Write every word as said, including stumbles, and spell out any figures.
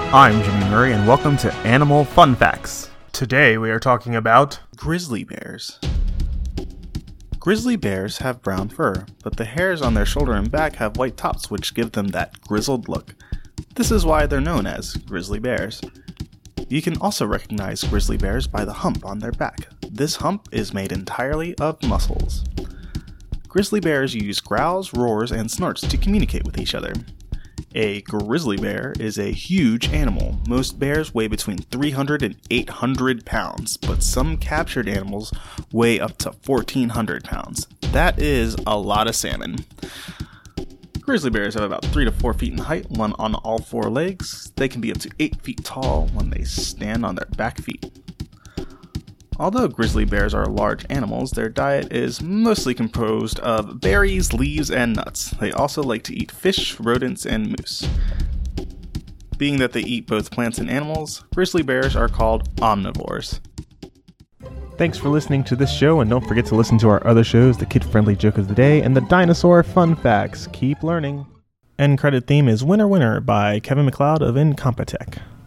I'm Jimmy Murray, and welcome to Animal Fun Facts. Today we are talking about grizzly bears. Grizzly bears have brown fur, but the hairs on their shoulder and back have white tops which give them that grizzled look. This is why they're known as grizzly bears. You can also recognize grizzly bears by the hump on their back. This hump is made entirely of muscles. Grizzly bears use growls, roars, and snorts to communicate with each other. A grizzly bear is a huge animal. Most bears weigh between three hundred and eight hundred pounds, but some captured animals weigh up to fourteen hundred pounds. That is a lot of salmon. Grizzly bears have about three to four feet in height when on all four legs. They can be up to eight feet tall when they stand on their back feet. Although grizzly bears are large animals, their diet is mostly composed of berries, leaves, and nuts. They also like to eat fish, rodents, and moose. Being that they eat both plants and animals, grizzly bears are called omnivores. Thanks for listening to this show, and don't forget to listen to our other shows, the Kid-Friendly Joke of the Day and the Dinosaur Fun Facts. Keep learning. End credit theme is Winner Winner by Kevin MacLeod of Incompetech.